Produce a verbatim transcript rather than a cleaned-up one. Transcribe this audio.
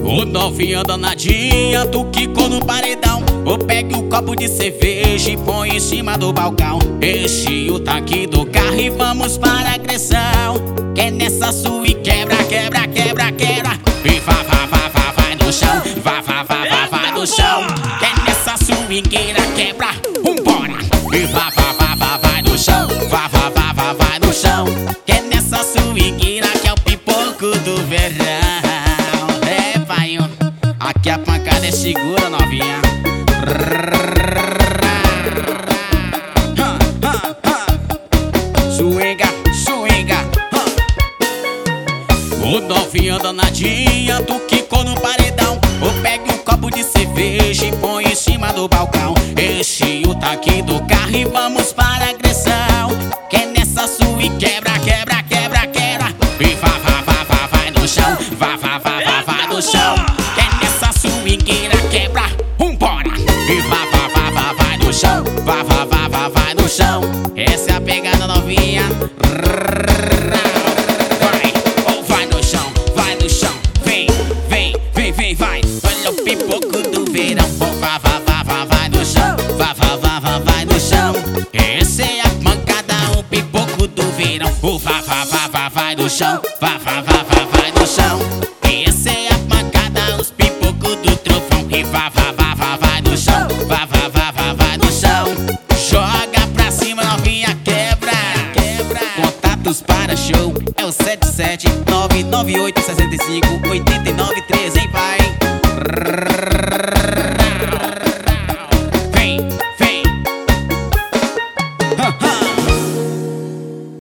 Ô novinha danadinha, tu quicou no paredão. Ou pegue um copo de cerveja e põe em cima do balcão. Enche o tanque do carro e vamos para a agressão. Que é nessa sua e quebra, quebra, quebra, quebra. E vá, vá, vá, vá, vai no chão. Vá, vá, vá, vá, vai no chão. Que é nessa swingueira, quebra, vambora. E vá, vá, vá, vá, vai no chão. Vá, vá, vá, vá, vai no chão. Que é nessa swingueira que é o pipoco do verão. É, pai, aqui a pancada é segura, novinha. Swinga, swinga. Ô novinha danadinha, tu quicou no paredão. Ou pegue um copo de cerveja e põe em cima do balcão. Enche o tanque do carro e vamos para a agressão. Que é nessa sua e quebra, quebra, quebra, quebra. E vá, vá, vá, vá, vai no chão. Vá, vá, vá, vá, vai no chão. Que é nessa swingueira, quebra, vambora. E vá, vá, vá, vá, vai no chão. Vá, vá, vá, vá, vai no chão. Essa é a pegada novinha. Vai, ou vai no chão, vai no chão. Vem, vem, vem, vem, vai. Olha o pipoco do verão. Vá, vá, vá, vá, vai no chão. Vá, vá, vá, vá, vai no chão. Essa é a pancada, o pipoco do verão. O vá, vá, vá, vá, vai no chão. Vá, vá, vá, vá, vai no chão. Essa é a pancada, os pipocos do trovão. E vá, vá, vá, vá, vai no chão. Vá, vá, vá, vá, vai no chão. Joga pra cima, novinha, quebra, quebra. Contatos para show é o sete sete nove nove oito seis cinco oito nove três, hein, pai?